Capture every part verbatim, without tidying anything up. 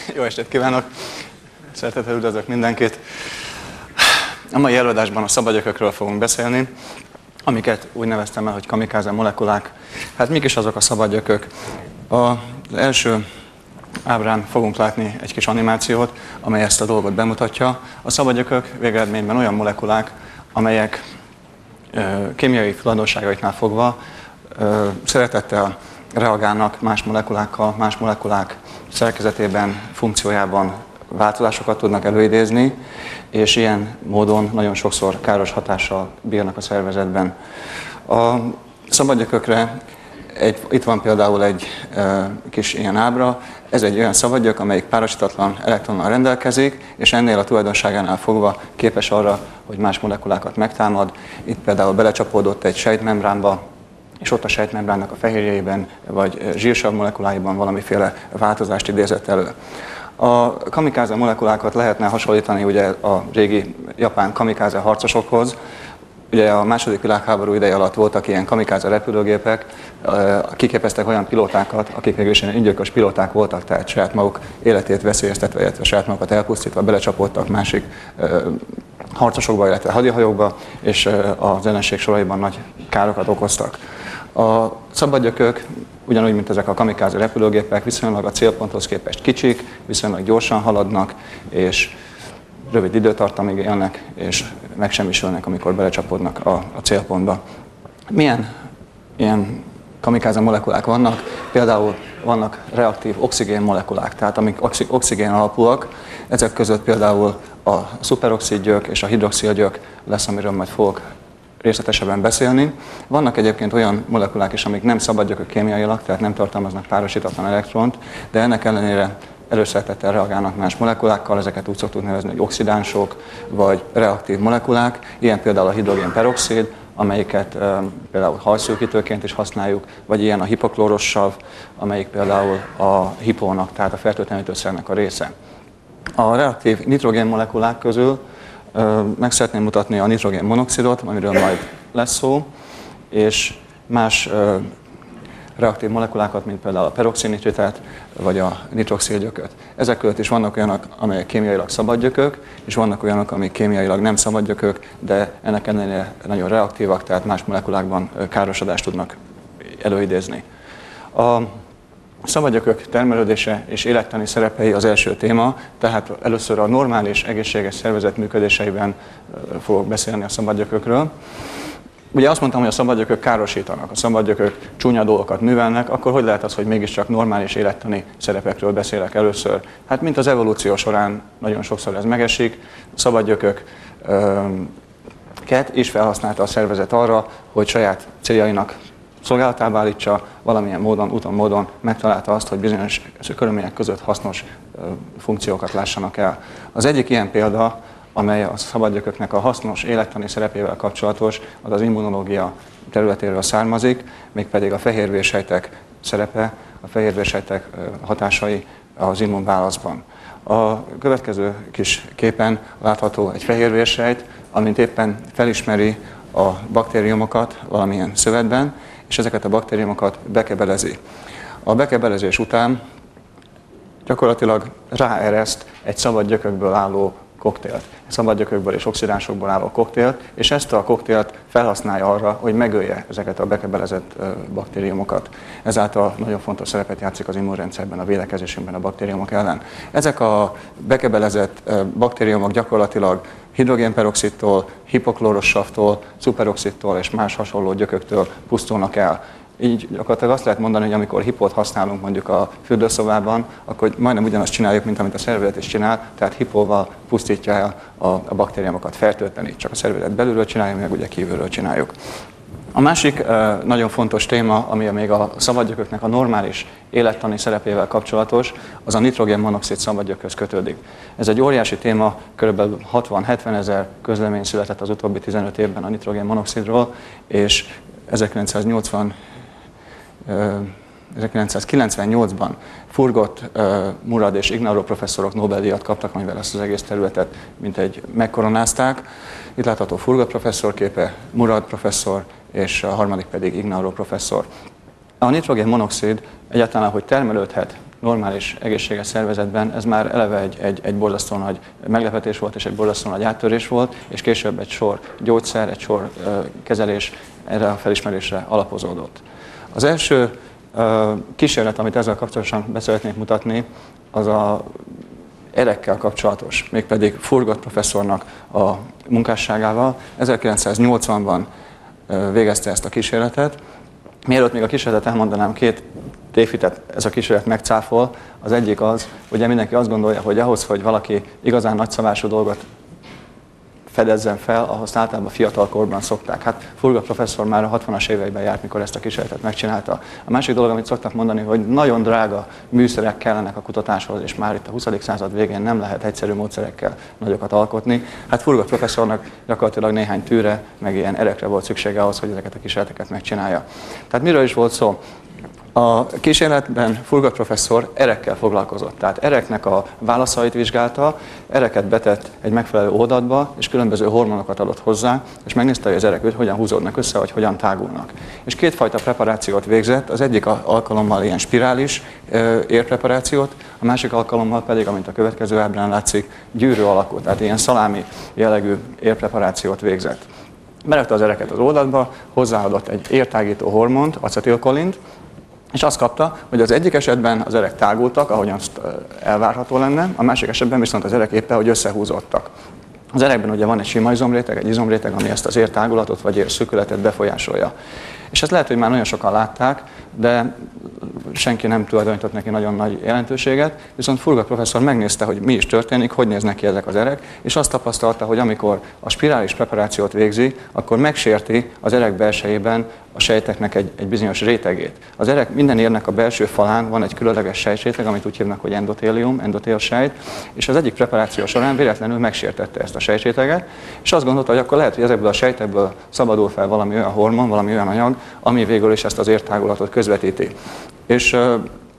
Jó estét kívánok! Szeretettel üdvözlök mindenkit! A mai előadásban a szabadgyökökről fogunk beszélni, amiket úgy neveztem el, hogy kamikáze molekulák. Hát mik is azok a szabadgyökök? Az első ábrán fogunk látni egy kis animációt, amely ezt a dolgot bemutatja. A szabadgyökök végeredményben olyan molekulák, amelyek kémiai tulajdonságaiknál fogva szeretettel reagálnak más molekulákkal, más molekulák szerkezetében, funkciójában változásokat tudnak előidézni, és ilyen módon nagyon sokszor káros hatással bírnak a szervezetben. A szabadgyökökre egy, itt van például egy e, kis ilyen ábra, ez egy olyan szabadgyök, amelyik párosítatlan elektronnal rendelkezik, és ennél a tulajdonságánál fogva képes arra, hogy más molekulákat megtámad. Itt például belecsapódott egy sejtmembránba, és ott a sejtmembránnak a fehérjeiben vagy zsírsav molekuláiban valamiféle változást idézett elő. A kamikáze molekulákat lehetne hasonlítani ugye a régi japán kamikáze harcosokhoz. Ugye a második világháború ideje alatt voltak ilyen kamikáze repülőgépek, kiképeztek olyan pilótákat, akik végülis ilyen öngyilkos pilóták voltak, tehát saját maguk életét veszélyeztetve, illetve saját magukat elpusztítva belecsapódtak másik harcosokba, illetve hadihajókba, és az ellenség soraiban nagy károkat okoztak. A szabadgyökök, ugyanúgy, mint ezek a kamikáze repülőgépek, viszonylag a célponthoz képest kicsik, viszonylag gyorsan haladnak, és rövid időtartamig élnek, és megsemmisülnek, amikor belecsapódnak a, a célpontba. Milyen ilyen kamikáze molekulák vannak? Például vannak reaktív oxigén molekulák, tehát amik oxigén alapúak, ezek között például a szuperoxidgyök és a hidroxilgyök lesz, amiről majd fogok részletesebben beszélni. Vannak egyébként olyan molekulák is, amik nem szabadgyökök kémiailag, tehát nem tartalmaznak párosítatlan elektront, de ennek ellenére előszeretettel reagálnak más molekulákkal, ezeket úgy szoktuk nevezni, hogy oxidánsok vagy reaktív molekulák, ilyen például a hidrogénperoxid, amelyiket e, például hajszűkítőként is használjuk, vagy ilyen a hipoklóros sav, amelyik például a hipónak, tehát a fertőtlenítőszernek a része. A reaktív nitrogén molekulák közül e, meg szeretném mutatni a nitrogén monoxidot, amiről majd lesz szó, és más e, reaktív molekulákat, mint például a peroxinitritet, vagy a nitroxilgyököt. Ezek között is vannak olyanok, amelyek kémiailag szabadgyökök, és vannak olyanok, amik kémiailag nem szabadgyökök, de ennek ellenére nagyon reaktívak, tehát más molekulákban károsodást tudnak előidézni. A szabadgyökök termelődése és élettani szerepei az első téma, tehát először a normális, egészséges szervezet működéseiben fogok beszélni a szabadgyökökről. Ugye azt mondtam, hogy a szabadgyökök károsítanak, a szabadgyökök csúnya dolgokat művelnek, akkor hogy lehet az, hogy mégiscsak normális élettani szerepekről beszélek először? Hát mint az evolúció során nagyon sokszor ez megesik, a szabadgyököket is felhasználta a szervezet arra, hogy saját céljainak szolgálatába állítsa, valamilyen módon, úton módon megtalálta azt, hogy bizonyos körülmények között hasznos funkciókat lássanak el. Az egyik ilyen példa, amely a szabadgyököknek a hasznos élettani szerepével kapcsolatos, az az immunológia területéről származik, mégpedig a fehérvérsejtek szerepe, a fehérvérsejtek hatásai az immunválaszban. A következő kis képen látható egy fehérvérsejt, amint éppen felismeri a baktériumokat valamilyen szövetben, és ezeket a baktériumokat bekebelezi. A bekebelezés után gyakorlatilag ráereszt egy szabadgyökökből álló koktélt, szabadgyökökből és oxidánsokból álló koktélt, és ezt a koktélt felhasználja arra, hogy megölje ezeket a bekebelezett baktériumokat. Ezáltal nagyon fontos szerepet játszik az immunrendszerben, a védekezésünkben a baktériumok ellen. Ezek a bekebelezett baktériumok gyakorlatilag hidrogénperoxidtól, hipoklóros savtól, szuperoxidtól és más hasonló gyököktől pusztulnak el. Így gyakorlatilag azt lehet mondani, hogy amikor hipót használunk mondjuk a fürdőszobában, akkor majdnem ugyanazt csináljuk, mint amit a szervezet is csinál, tehát hipóval pusztítja el a, a baktériumokat, fertőtlenít. Csak a szervezet belülről csináljuk, meg ugye kívülről csináljuk. A másik nagyon fontos téma, ami még a szabadgyököknek a normális élettani szerepével kapcsolatos, az a nitrogén-monoxid szabadgyökhöz kötődik. Ez egy óriási téma, kb. hatvan-hetven ezer közlemény született az utóbbi tizenöt évben a nitrogén-monoxidról, és ezerkilencszáznyolcvan ezerkilencszázkilencvennyolcban Furgot, Murad és Ignarro professzorok Nobel-díjat kaptak, amivel ezt az egész területet mintegy megkoronázták. Itt látható Furgot professzor képe, Murad professzor, és a harmadik pedig Ignarro professzor. A nitrogén-monoxid egyáltalán, hogy termelődhet normális, egészséges szervezetben ez már eleve egy, egy, egy borzasztó nagy meglepetés volt, és egy borzasztó nagy áttörés volt, és később egy sor gyógyszer, egy sor ö, kezelés erre a felismerésre alapozódott. Az első ö, kísérlet, amit ezzel kapcsolatosan be szeretnék mutatni, az a erekkel kapcsolatos, mégpedig Furgot professzornak a munkásságával. ezerkilencszáznyolcvanban végezte ezt a kísérletet. Mielőtt még a kísérletet elmondanám, két tévhitet ez a kísérlet megcáfol. Az egyik az, ugye mindenki azt gondolja, hogy ahhoz, hogy valaki igazán nagyszabású dolgot fedezzen fel, ahhoz általában fiatal korban szokták. Hát Furga professzor már a hatvanas éveiben járt, mikor ezt a kísérletet megcsinálta. A másik dolog, amit szoktak mondani, hogy nagyon drága műszerek kellenek a kutatáshoz, és már itt a huszadik század végén nem lehet egyszerű módszerekkel nagyokat alkotni. Hát Furga professzornak gyakorlatilag néhány tűre, meg ilyen erekre volt szüksége ahhoz, hogy ezeket a kísérleteket megcsinálja. Tehát miről is volt szó? A kísérletben Furga professzor erekkel foglalkozott, tehát ereknek a válaszait vizsgálta, ereket betett egy megfelelő oldatba, és különböző hormonokat adott hozzá, és megnézte, hogy az erek hogyan húzódnak össze, vagy hogyan tágulnak. És kétfajta preparációt végzett, az egyik alkalommal ilyen spirális érpreparációt, a másik alkalommal pedig, amint a következő ábrán látszik, gyűrű alakú, tehát ilyen szalámi jellegű érpreparációt végzett. Berakta az ereket az oldatba, hozzáadott egy értágító hormont, acetilkolint, és azt kapta, hogy az egyik esetben az erek tágultak, ahogyan azt elvárható lenne, a másik esetben viszont az erek éppen, hogy összehúzódtak. Az erekben ugye van egy sima izomréteg, egy izomréteg, ami ezt az értágulatot vagy érszűkületet befolyásolja. És ezt lehet, hogy már nagyon sokan látták, de senki nem tulajdonított neki nagyon nagy jelentőséget, viszont Furga professzor megnézte, hogy mi is történik, hogy néznek ki ezek az erek, és azt tapasztalta, hogy amikor a spirális preparációt végzi, akkor megsérti az erek belsejében a sejteknek egy, egy bizonyos rétegét. Az erek minden érnek a belső falán van egy különleges sejtréteg, amit úgy hívnak, hogy endotélium, endotélsejt, és az egyik preparáció során véletlenül megsértette ezt a sejtréteget, és azt gondolta, hogy akkor lehet, hogy ezekből a sejtekből szabadul fel valami olyan hormon, valami olyan anyag, ami végül is ezt az értágulatot közvetíti. És uh,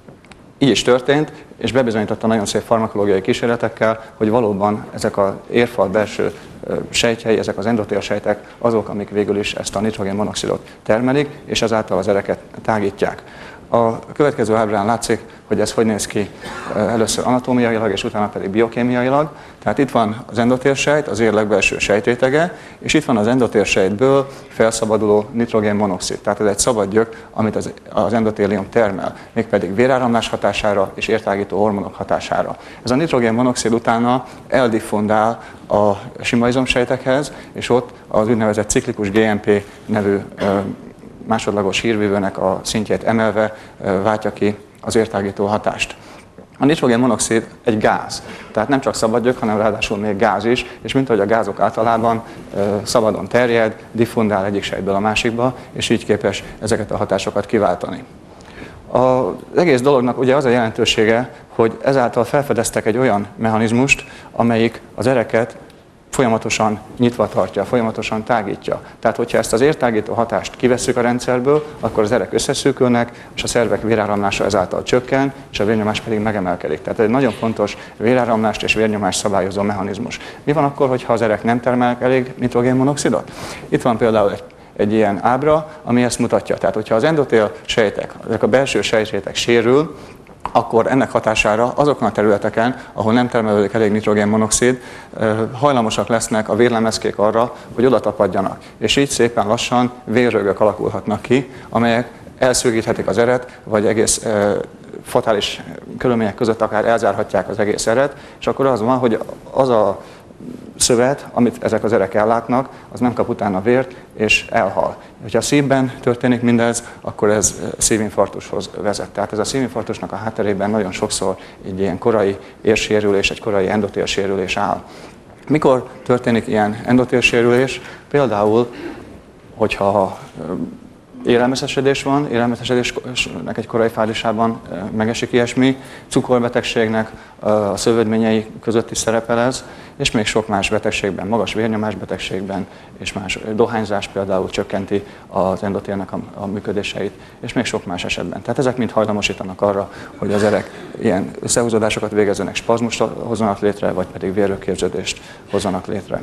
így is történt, és bebizonyította nagyon szép farmakológiai kísérletekkel, hogy valóban ezek az érfal belső sejtjei, ezek az endotélsejtek azok, amik végül is ezt a nitrogénmonoxidot termelik, és ezáltal az ereket tágítják. A következő ábrán látszik, hogy ez hogy néz ki először anatómiailag, és utána pedig biokémiailag. Tehát itt van az endotélsejt, az ér legbelső sejtrétege, és itt van az endotélsejtből felszabaduló nitrogénmonoxid. Tehát ez egy szabad gyök, amit az, az endotélium termel, mégpedig véráramlás hatására és értágító hormonok hatására. Ez a nitrogénmonoxid utána eldiffundál a sima izomsejtekhez, és ott az úgynevezett ciklikus gé em pé nevű másodlagos hírvívőnek a szintjét emelve váltja ki az értágító hatást. A nitrogénmonoxid egy gáz, tehát nem csak szabad gyök, hanem ráadásul még gáz is, és mint ahogy a gázok általában szabadon terjed, diffundál egyik sejtből a másikba, és így képes ezeket a hatásokat kiváltani. Az egész dolognak ugye az a jelentősége, hogy ezáltal felfedeztek egy olyan mechanizmust, amelyik az ereket folyamatosan nyitva tartja, folyamatosan tágítja. Tehát, hogyha ezt az értágító hatást kivesszük a rendszerből, akkor az erek összeszűkülnek, és a szervek véráramlása ezáltal csökken, és a vérnyomás pedig megemelkedik. Tehát ez egy nagyon fontos véráramlást és vérnyomást szabályozó mechanizmus. Mi van akkor, hogyha az erek nem termelnek elég nitrogénmonoxidot? Itt van például egy, egy ilyen ábra, ami ezt mutatja. Tehát, hogyha az endotél sejtek, ezek a belső sejtrétek sérül, akkor ennek hatására azokon a területeken, ahol nem termelődik elég nitrogénmonoxid, hajlamosak lesznek a vérlemezkék arra, hogy oda tapadjanak. És így szépen lassan vérrögök alakulhatnak ki, amelyek elszűkíthetik az eret, vagy egész fatális körülmények között akár elzárhatják az egész eret, és akkor az van, hogy az a szövet, amit ezek az erek ellátnak, az nem kap utána vért, és elhal. Ha a szívben történik mindez, akkor ez szívinfarktushoz vezet. Tehát ez a szívinfarktusnak a hátterében nagyon sokszor egy ilyen korai érsérülés, egy korai endotélsérülés áll. Mikor történik ilyen endotélsérülés? Például, hogyha élelmeszesedés van, élelmeszesedésnek egy korai fázisában megesik ilyesmi, cukorbetegségnek a szövődményei között is szerepel ez, és még sok más betegségben, magas vérnyomás betegségben, és más dohányzás például csökkenti az endotélnek a, a működéseit, és még sok más esetben. Tehát ezek mind hajlamosítanak arra, hogy az erek ilyen összehúzódásokat végezzenek, spazmust hozzanak létre, vagy pedig vérrögképződést hozzanak létre.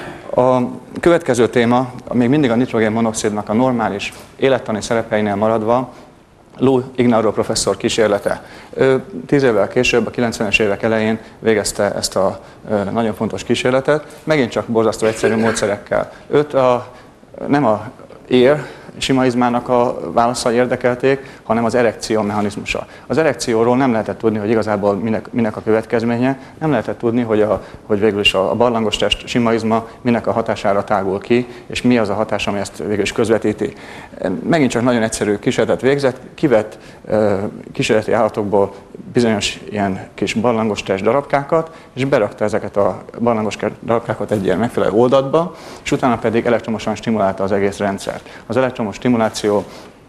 A következő téma, még mindig a nitrogénmonoxidnak a normális élettani szerepeinél maradva, Lou Ignarro professzor kísérlete. Ő tíz évvel később, a kilencvenes évek elején végezte ezt a nagyon fontos kísérletet, megint csak borzasztó egyszerű módszerekkel. Őt a, nem a ér, sima izmának a válaszai érdekelték, hanem az erekció mechanizmusa. Az erekcióról nem lehetett tudni, hogy igazából minek, minek a következménye, nem lehetett tudni, hogy, a, hogy végül is a barlangos test sima izma minek a hatására tágul ki, és mi az a hatás, ami ezt végül is közvetíti. Megint csak nagyon egyszerű kísérletet végzett, kivett kísérleti állatokból bizonyos ilyen kis barlangos test darabkákat, és berakta ezeket a barlangos test darabkákat egy ilyen megfelelő oldatba, és utána pedig elektromosan stimulálta az egész rendszert. Az elektromos stimuláció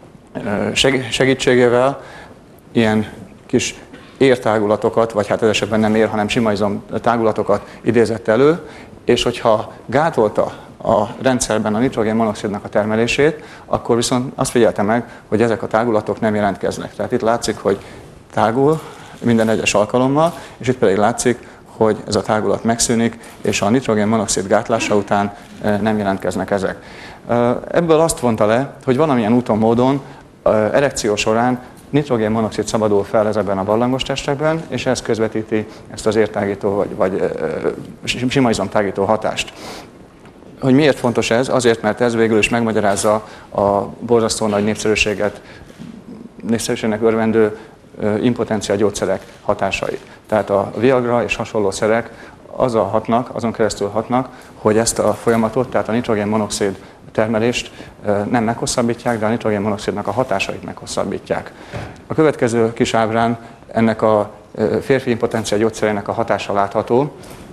segítségével ilyen kis értágulatokat, vagy hát ez esetben nem ér, hanem sima izom tágulatokat idézett elő, és hogyha gátolta a rendszerben a nitrogén-monoxidnak a termelését, akkor viszont azt figyelte meg, hogy ezek a tágulatok nem jelentkeznek. Tehát itt látszik, hogy tágul minden egyes alkalommal, és itt pedig látszik, hogy ez a tágulat megszűnik, és a nitrogén-monoxid gátlása után nem jelentkeznek ezek. Ebből azt vonta le, hogy valamilyen úton, módon erekció során nitrogén-monoxid szabadul fel ezekben a barlangos testekben, és ez közvetíti ezt az értágító vagy, vagy sima izomtágító hatást. Hogy miért fontos ez? Azért, mert ez végül is megmagyarázza a borzasztó nagy népszerűséget, népszerűségnek örvendő impotencia gyógyszerek hatásait. Tehát a Viagra és hasonló szerek azzal hatnak, azon keresztül hatnak, hogy ezt a folyamatot, tehát a nitrogén-monoxid termelést nem meghosszabbítják, de a nitrogén-monoxidnak a hatásait meghosszabbítják. A következő kis ábrán ennek a férfi impotencia gyógyszerének a hatása látható.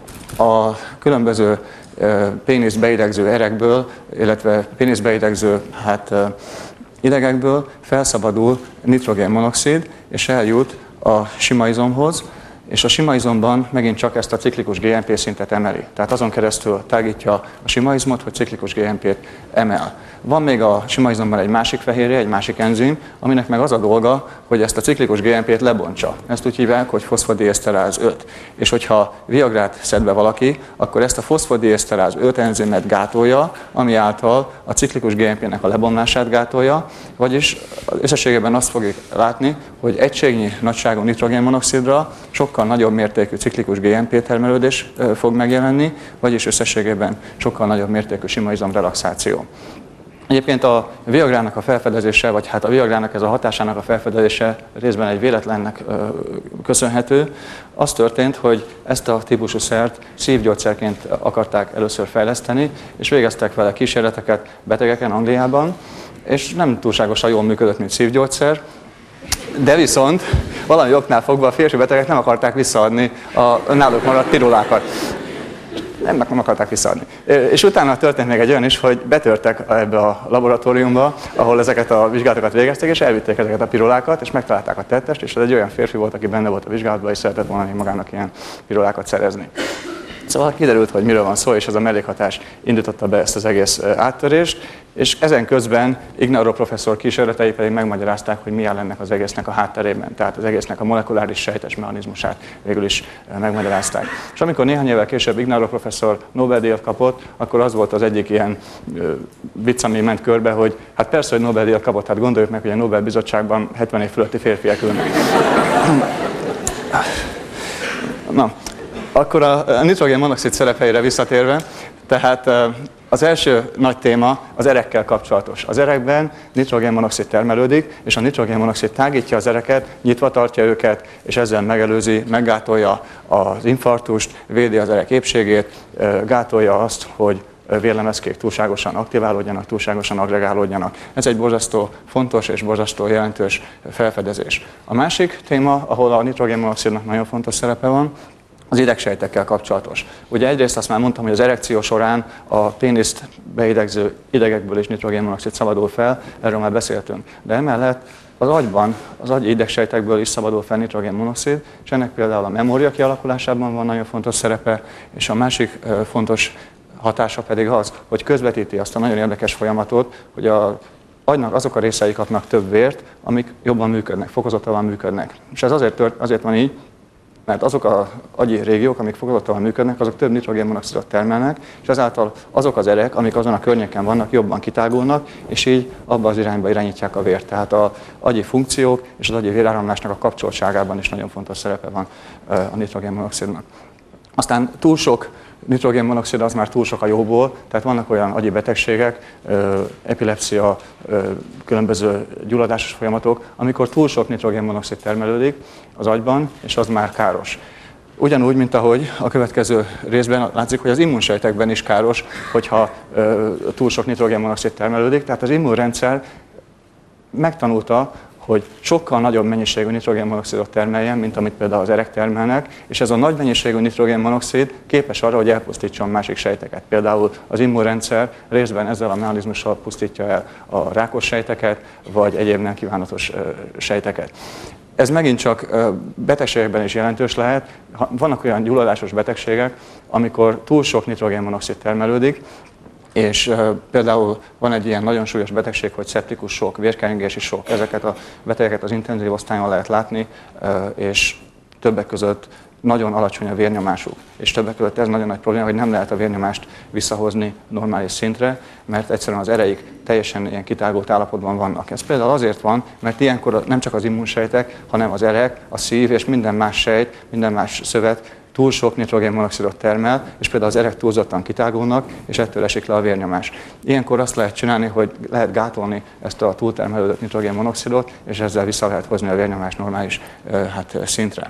A különböző péniszbeidegző erekből, illetve péniszbeidegző hát, idegekből felszabadul nitrogén-monoxid, és eljut a sima izomhoz, és a sima izomban megint csak ezt a ciklikus gé en pé szintet emeli. Tehát azon keresztül tágítja a sima izmot, hogy ciklikus gé en pét emel. Van még a sima izomban egy másik fehérje, egy másik enzim, aminek meg az a dolga, hogy ezt a ciklikus gé en pét lebontsa. Ezt úgy hívják, hogy foszfodieszteráz öt. És hogyha Viagrát szed be valaki, akkor ezt a foszfodieszteráz öt enzimet gátolja, ami által a ciklikus gé en pének a lebomlását gátolja, vagyis összességében azt fogjuk látni, hogy egységnyi nagyságú nitrogén-monoxidra sokkal nagyobb mértékű ciklikus gé en pé termelődés fog megjelenni, vagyis összességében sokkal nagyobb mértékű sima izom relaxáció. Egyébként a Viagrának a felfedezése, vagy hát a Viagrának ez a hatásának a felfedezése részben egy véletlennek köszönhető. Az történt, hogy ezt a típusú szert szívgyógyszerként akarták először fejleszteni, és végeztek vele kísérleteket betegeken Angliában, és nem túlságosan jól működött, mint szívgyógyszer, de viszont valami oknál fogva a férfi betegek nem akarták visszaadni a náluk maradt pirulákat. Nem, nem akarták visszaadni. És utána történt még egy olyan is, hogy betörtek ebbe a laboratóriumba, ahol ezeket a vizsgálatokat végezték, és elvitték ezeket a pirulákat, és megtalálták a tettest, és ez egy olyan férfi volt, aki benne volt a vizsgálatban, és szeretett volna magának ilyen pirulákat szerezni. Szóval kiderült, hogy miről van szó, és ez a mellékhatás indította be ezt az egész áttörést, és ezen közben Ignarro professzor kísérletei pedig megmagyarázták, hogy mi áll ennek az egésznek a hátterében, tehát az egésznek a molekuláris sejtes mechanizmusát végül is megmagyarázták. És amikor néhány évvel később Ignarro professzor Nobel-díjat kapott, akkor az volt az egyik ilyen vicc, ami ment körbe, hogy hát persze, hogy Nobel-díjat kapott, hát gondoljuk meg, hogy a Nobel-bizottságban hetven év fölötti férfiak ülnek. Na. Akkor a nitrogén-monoxid szerepeire visszatérve, tehát az első nagy téma az erekkel kapcsolatos. Az erekben nitrogén-monoxid termelődik, és a nitrogén-monoxid tágítja az ereket, nyitva tartja őket, és ezzel megelőzi, meggátolja az infarktust, védi az erek épségét, gátolja azt, hogy vérlemezkék túlságosan aktiválódjanak, túlságosan agregálódjanak. Ez egy borzasztó fontos és borzasztó jelentős felfedezés. A másik téma, ahol a nitrogén-monoxidnak nagyon fontos szerepe van, az idegsejtekkel kapcsolatos. Ugye egyrészt azt már mondtam, hogy az erekció során a péniszt beidegző idegekből is nitrogén-monoxid szabadul fel, erről már beszéltünk. De emellett az agyban, az agyi idegsejtekből is szabadul fel nitrogén-monoxid, és ennek például a memória kialakulásában van nagyon fontos szerepe, és a másik fontos hatása pedig az, hogy közvetíti azt a nagyon érdekes folyamatot, hogy a agynak azok a részei kapnak több vért, amik jobban működnek, fokozottabban működnek. És ez azért, tört, azért van így, mert azok az agyi régiók, amik fokozottan működnek, azok több nitrogénmonoxidot termelnek, és ezáltal azok az erek, amik azon a környéken vannak, jobban kitágulnak, és így abba az irányba irányítják a vért. Tehát az agyi funkciók és az agyi véráramlásnak a kapcsoltságában is nagyon fontos szerepe van a nitrogénmonoxidnak. Aztán túl sok nitrogénmonoxid az már túl sok a jóból, tehát vannak olyan agyi betegségek, epilepszia, különböző gyulladásos folyamatok, amikor túl sok nitrogénmonoxid termelődik az agyban, és az már káros. Ugyanúgy, mint ahogy a következő részben látszik, hogy az immunsejtekben is káros, hogyha túl sok nitrogénmonoxid termelődik, tehát az immunrendszer megtanulta, hogy sokkal nagyobb mennyiségű nitrogénmonoxidot termeljen, mint amit például az erek termelnek, és ez a nagy mennyiségű nitrogénmonoxid képes arra, hogy elpusztítson másik sejteket. Például az immunrendszer részben ezzel a mechanizmussal pusztítja el a rákos sejteket, vagy egyéb nem kívánatos sejteket. Ez megint csak betegségekben is jelentős lehet. Vannak olyan gyulladásos betegségek, amikor túl sok nitrogénmonoxid termelődik, és uh, például van egy ilyen nagyon súlyos betegség, hogy szeptikus sok, vérkeringési sok. Ezeket a betegeket az intenzív osztályon lehet látni, uh, és többek között nagyon alacsony a vérnyomásuk. És többek között ez nagyon nagy probléma, hogy nem lehet a vérnyomást visszahozni normális szintre, mert egyszerűen az ereik teljesen ilyen kitágult állapotban vannak. Ez például azért van, mert ilyenkor nem csak az immunsejtek, hanem az erek, a szív és minden más sejt, minden más szövet túl sok nitrogénmonoxidot termel, és például az erek túlzottan kitágulnak, és ettől esik le a vérnyomás. Ilyenkor azt lehet csinálni, hogy lehet gátolni ezt a túltermelődött nitrogénmonoxidot, és ezzel vissza lehet hozni a vérnyomás normális hát, szintre.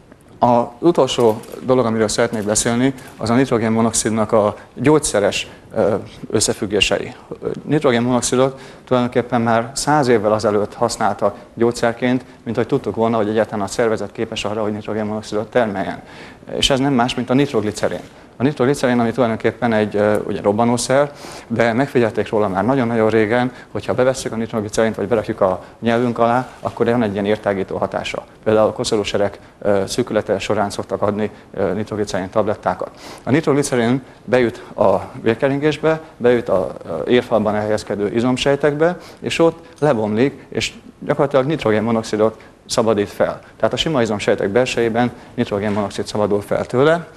Az utolsó dolog, amiről szeretnék beszélni, az a nitrogénmonoxidnak a gyógyszeres összefüggései. Nitrogénmonoxidot tulajdonképpen már száz évvel azelőtt használtak gyógyszerként, mint hogy tudtuk volna, hogy egyáltalán a szervezet képes arra, hogy nitrogénmonoxidot termeljen. És ez nem más, mint a nitroglicerén. A nitroglicerén, ami tulajdonképpen egy ugye, robbanószer, de megfigyelték róla már nagyon-nagyon régen, hogyha bevesszük a nitroglicerént, vagy berakjuk a nyelvünk alá, akkor van egy ilyen értágító hatása. Például a koszorúsereg szűkülete során szoktak adni nitroglicerén tablettákat. A nitroglicerén bejut a vérkeringésbe, bejut a érfalban elhelyezkedő izomsejtekbe, és ott lebomlik, és gyakorlatilag nitrogénmonoxidot szabadít fel. Tehát a sima izomsejtek belsejében nitrogénmonoxid szabadul fel tőle,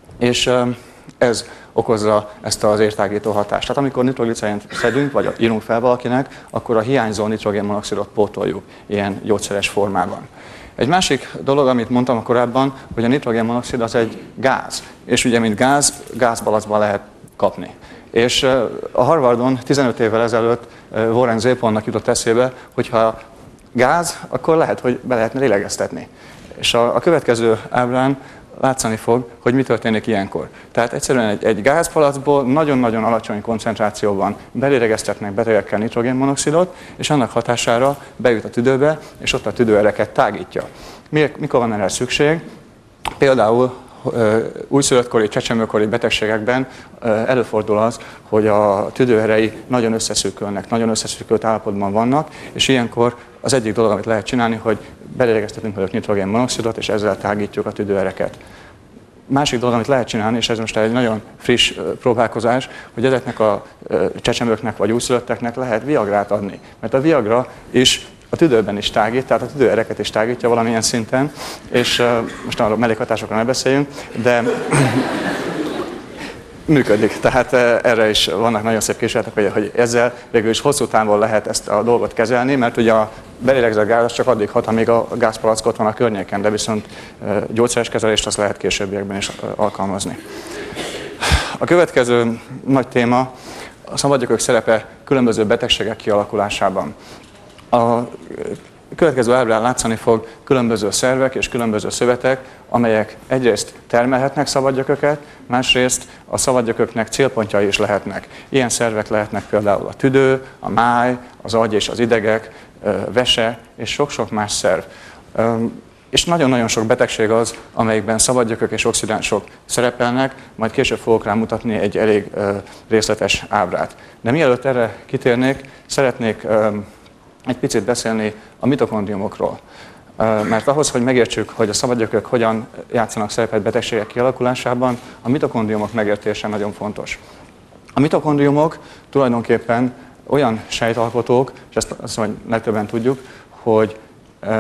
és ez okozza ezt az értágító hatást. Tehát amikor nitroglicerént szedünk, vagy írunk fel valakinek, akkor a hiányzó nitrogénmonoxidot pótoljuk ilyen gyógyszeres formában. Egy másik dolog, amit mondtam korábban, hogy a nitrogénmonoxid az egy gáz, és ugye mint gáz, gázbalacban lehet kapni. És a Harvardon tizenöt évvel ezelőtt Warren Zéponnak jutott eszébe, hogyha gáz, akkor lehet, hogy be lehetne lélegeztetni. És a, a következő ábrán látszani fog, hogy mi történik ilyenkor. Tehát egyszerűen egy, egy gázpalacból nagyon-nagyon alacsony koncentrációban belélegeztetnek betegekkel nitrogénmonoxidot, és annak hatására bejut a tüdőbe, és ott a tüdőereket tágítja. Mikor van erre szükség? Például újszülöttkori, csecsemőkori betegségekben előfordul az, hogy a tüdőerei nagyon összeszűkülnek, nagyon összeszűkült állapotban vannak, és ilyenkor az egyik dolog, amit lehet csinálni, hogy belélegeztetünk velük nitrogénmonoxidot, és ezzel tágítjuk a tüdőereket. Másik dolog, amit lehet csinálni, és ez most egy nagyon friss próbálkozás, hogy ezeknek a csecsemőknek vagy újszülötteknek lehet viagrát adni. Mert a viagra is a tüdőben is tágít, tehát a tüdőereket is tágítja valamilyen szinten, és uh, most arról mellékhatásokról ne beszéljünk, de működik. Tehát uh, erre is vannak nagyon szép kísérletek, hogy, hogy ezzel végül is hosszú távon lehet ezt a dolgot kezelni, mert ugye a belélegzett gáz csak addig hat, amíg a gázpalack ott van a környéken, de viszont uh, gyógyszeres kezelést azt lehet későbbiekben is uh, alkalmazni. A következő nagy téma a szabadgyökök szerepe különböző betegségek kialakulásában. A következő ábrán látszani fog különböző szervek és különböző szövetek, amelyek egyrészt termelhetnek szabadgyököket, másrészt a szabadgyököknek célpontjai is lehetnek. Ilyen szervek lehetnek például a tüdő, a máj, az agy és az idegek, vese és sok-sok más szerv. És nagyon-nagyon sok betegség az, amelyikben szabadgyökök és oxidánsok szerepelnek, majd később fogok rá mutatni egy elég részletes ábrát. De mielőtt erre kitérnék, szeretnék egy picit beszélni a mitokondriumokról. Mert ahhoz, hogy megértsük, hogy a szabadgyökök hogyan játszanak szerepet betegségek kialakulásában, a mitokondriumok megértése nagyon fontos. A mitokondriumok tulajdonképpen olyan sejtalkotók, és ezt azt mondom, hogy legtöbben tudjuk, hogy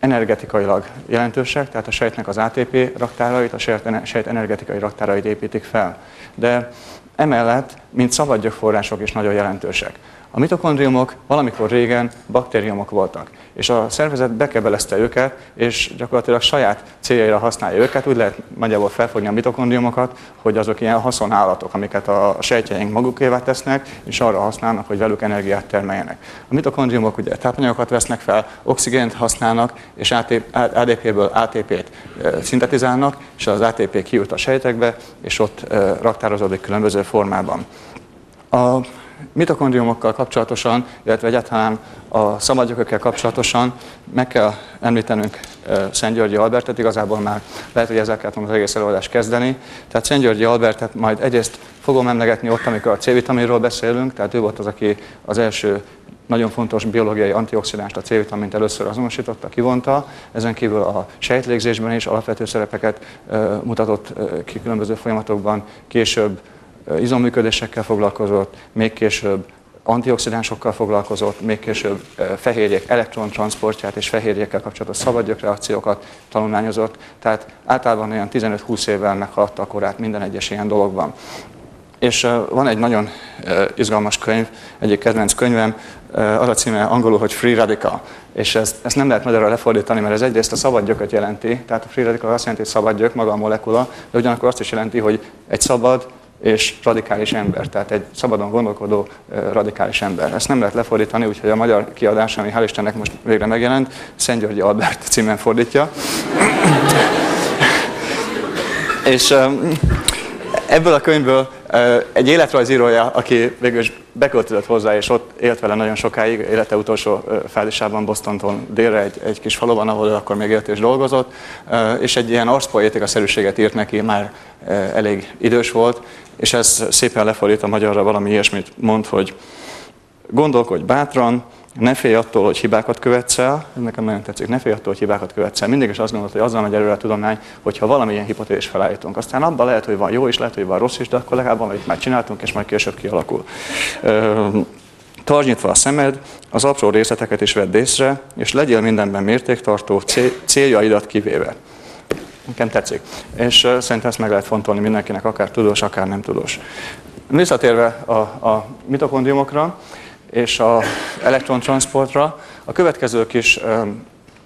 energetikailag jelentősek, tehát a sejtnek az á té pé raktárait, a sejt energetikai raktárait építik fel. De emellett, mint szabadgyökforrások is nagyon jelentősek. A mitokondriumok valamikor régen baktériumok voltak, és a szervezet bekebelezte őket, és gyakorlatilag saját céljaira használja őket. Úgy lehet nagyjából felfogni a mitokondriumokat, hogy azok ilyen haszonállatok, amiket a sejtjeink magukévá tesznek, és arra használnak, hogy velük energiát termeljenek. A mitokondriumok ugye tápanyagokat vesznek fel, oxigént használnak, és á dé péből á té pét szintetizálnak, és az á té pé kijut a sejtekbe, és ott raktározódik különböző formában. A mitokondriumokkal kapcsolatosan, illetve egyáltalán a szabadgyökökkel kapcsolatosan meg kell említenünk Szent-Györgyi Albertet, igazából már lehet, hogy ezzel kellett az egész előadást kezdeni. Tehát Szent-Györgyi Albertet majd egyrészt fogom emlegetni ott, amikor a cé-vitaminról beszélünk, tehát ő volt az, aki az első nagyon fontos biológiai antioxidást, a cé-vitamint először azonosította, kivonta. Ezen kívül a sejtlégzésben is alapvető szerepeket mutatott ki különböző folyamatokban, később izomműködésekkel foglalkozott, még később antioxidánsokkal foglalkozott, még később fehérjék elektrontranszportját és fehérjékkel kapcsolatos szabadgyökreakciókat tanulmányozott, tehát általában olyan tizenöt-húsz évvel meghaladta a korát minden egyes ilyen dologban. És van egy nagyon izgalmas könyv, egyik kedvenc könyvem, az a címe angolul, hogy Free Radical, és ezt, ezt nem lehet magyarra lefordítani, mert ez egyrészt a szabad gyököt jelenti, tehát a Free Radical azt jelenti, hogy szabad gyök, maga a molekula, de ugyanakkor azt is jelenti, hogy egy szabad és radikális ember, tehát egy szabadon gondolkodó radikális ember. Ezt nem lehet lefordítani, úgyhogy a magyar kiadás, ami hál' Istennek most végre megjelent, Szent-Györgyi Albert címen fordítja. És ebből a könyvből egy életrajzírója, aki végül is beköltözött hozzá, és ott élt vele nagyon sokáig, élete utolsó fázisában Bostontól délre egy, egy kis faluban, ahol ő akkor még élt és dolgozott, és egy ilyen arszpoétika-szerűséget írt neki, már elég idős volt, és ez szépen lefordít a magyarra, valami ilyesmit mond, hogy gondolkodj bátran, ne félj attól, hogy hibákat követsz el, ez nekem nagyon tetszik, ne félj attól, hogy hibákat követsz el. Mindig is azt gondolod, hogy azzal megy előre a tudomány, hogyha valamilyen hipotézist felállítunk. Aztán abban lehet, hogy van jó is, lehet, hogy van rossz is, de akkor legalább valamit már csináltunk, és majd később kialakul. Tartsd nyitva a szemed, az apró részleteket is vedd észre, és legyél mindenben mértéktartó, céljaidat kivéve. Nekem tetszik. És uh, szerintem ezt meg lehet fontolni mindenkinek, akár tudós, akár nem tudós. Visszatérve a, a mitokondriumokra és az elektrontranszportra, a következő kis um,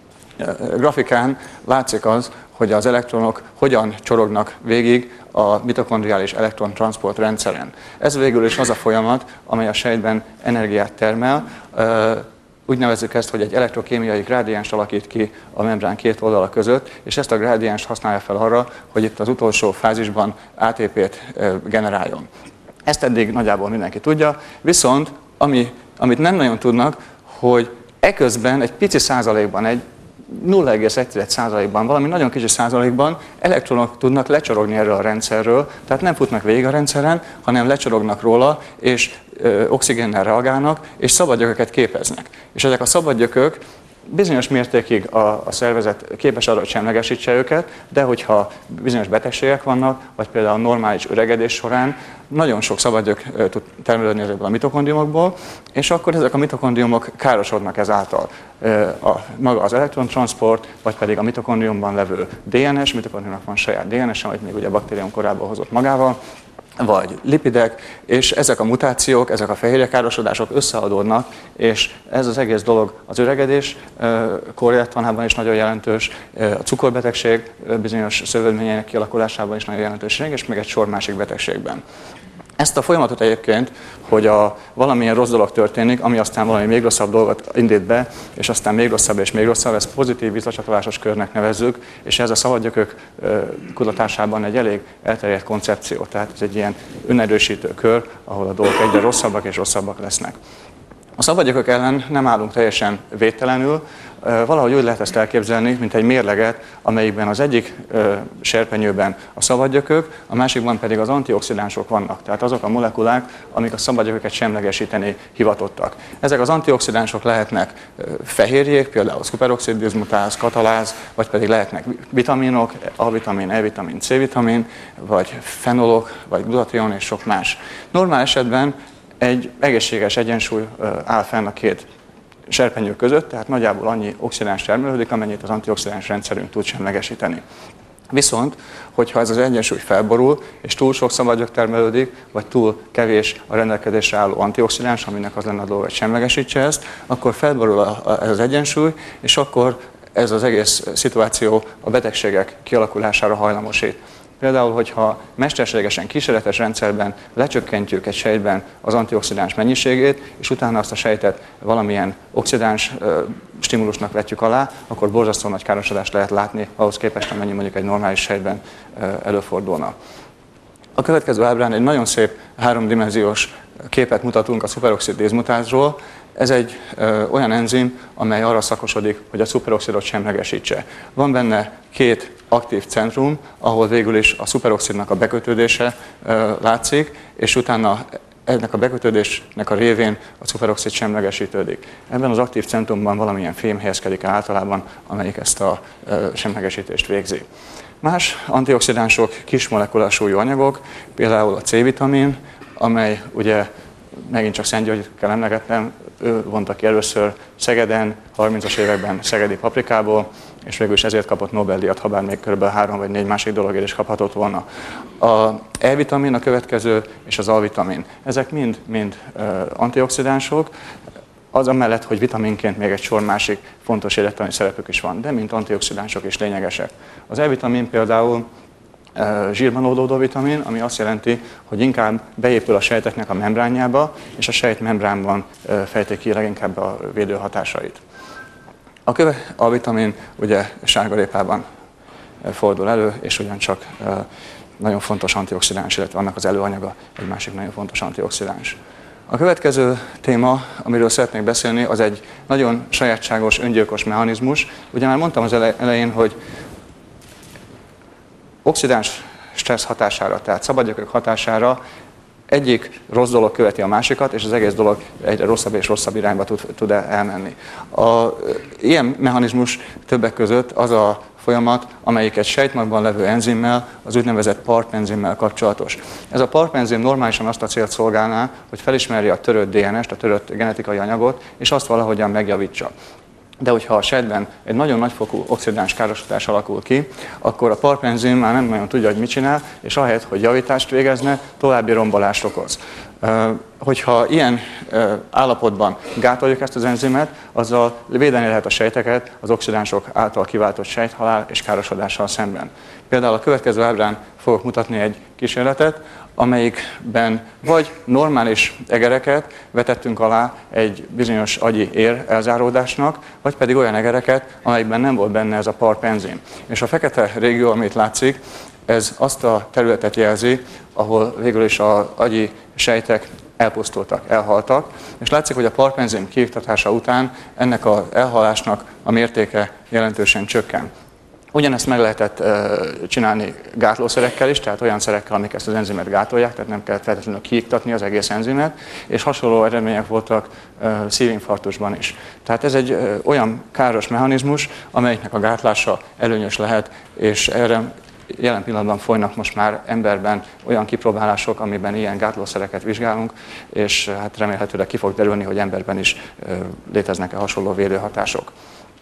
grafikán látszik az, hogy az elektronok hogyan csorognak végig a mitokondriális elektrontranszport rendszeren. Ez végül is az a folyamat, amely a sejtben energiát termel. Uh, Úgy nevezzük ezt, hogy egy elektrokémiai grádienst alakít ki a membrán két oldala között, és ezt a grádienst használja fel arra, hogy itt az utolsó fázisban á té pét generáljon. Ezt eddig nagyjából mindenki tudja, viszont ami, amit nem nagyon tudnak, hogy eközben egy pici százalékban, egy nulla egész egy százalékban, valami nagyon kicsi százalékban elektronok tudnak lecsorogni erről a rendszerről, tehát nem futnak végig a rendszeren, hanem lecsorognak róla, és ö, oxigénnel reagálnak, és szabadgyököket képeznek. És ezek a szabadgyökök bizonyos mértékig a, a szervezet képes arra, hogy semlegesítse őket, de hogyha bizonyos betegségek vannak, vagy például a normális öregedés során nagyon sok szabadgyök tud termelődni ezekből a mitokondriumokból, és akkor ezek a mitokondriumok károsodnak ezáltal. A, maga az elektrontranszport, vagy pedig a mitokondriumban levő dé en es, mitokondriumnak van saját dé en es-e, amit még ugye a baktérium korábban hozott magával, vagy lipidek, és ezek a mutációk, ezek a fehérjekárosodások összeadódnak, és ez az egész dolog az öregedés korléttanában is nagyon jelentős, a cukorbetegség bizonyos szövődményeinek kialakulásában is nagyon jelentőség, és még egy sor másik betegségben. Ezt a folyamatot egyébként, hogy a valamilyen rossz dolog történik, ami aztán valami még rosszabb dolgot indít be, és aztán még rosszabb és még rosszabb, ezt pozitív visszacsatolásos körnek nevezzük, és ez a szabadgyökök kutatásában egy elég elterjedt koncepció. Tehát ez egy ilyen önerősítő kör, ahol a dolgok egyre rosszabbak és rosszabbak lesznek. A szabadgyökök ellen nem állunk teljesen védtelenül, valahogy úgy lehet ezt elképzelni, mint egy mérleget, amelyikben az egyik serpenyőben a szabadgyökök, a másikban pedig az antioxidánsok vannak, tehát azok a molekulák, amik a szabadgyököket semlegesíteni hivatottak. Ezek az antioxidánsok lehetnek fehérjék, például szuperoxid diszmutáz, kataláz, vagy pedig lehetnek vitaminok, A-vitamin, E-vitamin, C-vitamin, vagy fenolok, vagy glutation és sok más. Normál esetben egy egészséges egyensúly áll fenn a két serpenyő között, tehát nagyjából annyi oxidáns termelődik, amennyit az antioxidáns rendszerünk tud semlegesíteni. Viszont, hogyha ez az egyensúly felborul, és túl sok szabadgyök termelődik, vagy túl kevés a rendelkezésre álló antioxidáns, aminek az lenne a dolga, hogy semlegesítse ezt, akkor felborul a, a, ez az egyensúly, és akkor ez az egész szituáció a betegségek kialakulására hajlamosít. Például, hogyha mesterségesen kísérletes rendszerben lecsökkentjük egy sejtben az antioxidáns mennyiségét, és utána azt a sejtet valamilyen oxidáns ö, stimulusnak vetjük alá, akkor borzasztó nagy károsodást lehet látni, ahhoz képest, amennyi mondjuk egy normális sejtben ö, előfordulna. A következő ábrán egy nagyon szép háromdimenziós képet mutatunk a szuperoxid dézmutázról. Ez egy ö, olyan enzim, amely arra szakosodik, hogy a szuperoxidot semlegesítse. Van benne két aktív centrum, ahol végül is a szuperoxidnak a bekötődése ö, látszik, és utána ennek a bekötődésnek a révén a szuperoxid semlegesítődik. Ebben az aktív centrumban valamilyen fém helyezkedik általában, amelyik ezt a ö, semlegesítést végzi. Más antioxidánsok kismolekulás súlyú anyagok, például a C-vitamin, amely ugye megint csak Szent Györgyöt kell emlegetnem, ő vonta ki először Szegeden, harmincas években szegedi paprikából, és végül is ezért kapott Nobel-díjat, ha bár még kb. három vagy négy másik dologért is kaphatott volna. A E-vitamin a következő, és az A-vitamin. Ezek mind, mind uh, antioxidánsok, az amellett, hogy vitaminként még egy sor másik fontos élettani szerepük is van, de mint antioxidánsok is lényegesek. Az E-vitamin például zsírban oldódó vitamin, ami azt jelenti, hogy inkább beépül a sejteknek a membránjába, és a sejtmembránban fejti ki leginkább a védő hatásait. A köve, a vitamin ugye sárgarépában fordul elő, és ugyancsak nagyon fontos antioxidáns, illetve annak az előanyaga egy másik nagyon fontos antioxidáns. A következő téma, amiről szeretnék beszélni, az egy nagyon sajátságos, öngyilkos mechanizmus. Ugye már mondtam az elején, hogy oxidáns stressz hatására, tehát szabadgyökök hatására egyik rossz dolog követi a másikat, és az egész dolog egyre rosszabb és rosszabb irányba tud, tud elmenni. A, ilyen mechanizmus többek között az a folyamat, amelyik egy sejtmagban levő enzimmel, az úgynevezett PARP enzimmel kapcsolatos. Ez a PARP enzim normálisan azt a célt szolgálná, hogy felismerje a törött dé en est, a törött genetikai anyagot, és azt valahogyan megjavítsa. De hogyha a sejtben egy nagyon nagyfokú oxidáns károsodás alakul ki, akkor a PARP enzim már nem nagyon tudja, hogy mit csinál, és ahelyett, hogy javítást végezne, további rombolást okoz. Hogyha ilyen állapotban gátoljuk ezt az enzimet, azzal védeni lehet a sejteket az oxidánsok által kiváltott sejthalál és károsodással szemben. Például a következő ábrán fogok mutatni egy kísérletet, amelyikben vagy normális egereket vetettünk alá egy bizonyos agyi ér elzáródásnak, vagy pedig olyan egereket, amelyikben nem volt benne ez a PARP enzim. És a fekete régió, amit látszik, ez azt a területet jelzi, ahol végül is az agyi sejtek elpusztultak, elhaltak, és látszik, hogy a PARP enzim kiiktatása után ennek az elhalásnak a mértéke jelentősen csökken. Ugyanezt meg lehetett csinálni gátlószerekkel is, tehát olyan szerekkel, amik ezt az enzimet gátolják, tehát nem kellett feltétlenül kiiktatni az egész enzimet, és hasonló eredmények voltak szívinfarktusban is. Tehát ez egy olyan káros mechanizmus, amelyiknek a gátlása előnyös lehet, és erre jelen pillanatban folynak most már emberben olyan kipróbálások, amiben ilyen gátlószereket vizsgálunk, és hát remélhetőleg ki fog derülni, hogy emberben is léteznek-e hasonló védőhatások.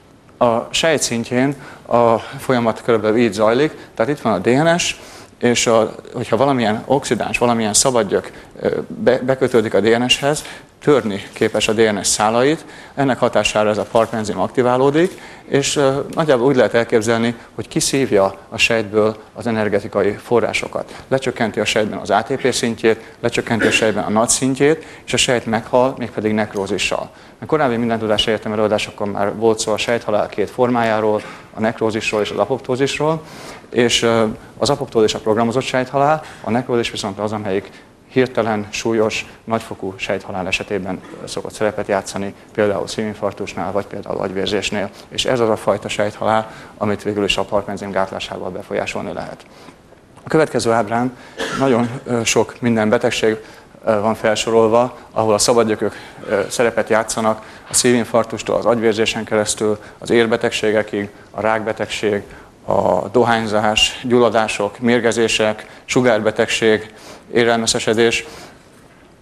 A sejt szintjén a folyamat körülbelül így zajlik, tehát itt van a dé en es, és a, hogyha valamilyen oxidáns, valamilyen szabadgyök be, bekötődik a dé en eshez, törni képes a dé en es szálait, ennek hatására ez a PARP enzim aktiválódik, és uh, nagyjából úgy lehet elképzelni, hogy kiszívja a sejtből az energetikai forrásokat. Lecsökkenti a sejtben az á té pé szintjét, lecsökkenti a sejtben a NAD szintjét, és a sejt meghal, mégpedig nekrózissal. A korábbi mindentudás egyetem előadásokon már volt szó a sejthalál két formájáról, a nekrózisról és az apoptózisról, és uh, az apoptózis a programozott sejthalál, a nekrózis viszont az, amelyik hirtelen, súlyos, nagyfokú sejthalál esetében szokott szerepet játszani, például szívinfarktusnál, vagy például agyvérzésnél, és ez az a fajta sejthalál, amit végül is a PARP enzim gátlásával befolyásolni lehet. A következő ábrán nagyon sok minden betegség van felsorolva, ahol a szabadgyökök szerepet játszanak, a szívinfarktustól az agyvérzésen keresztül, az érbetegségekig, a rákbetegség, a dohányzás, gyulladások, mérgezések, sugárbetegség, érrelmeszesedés.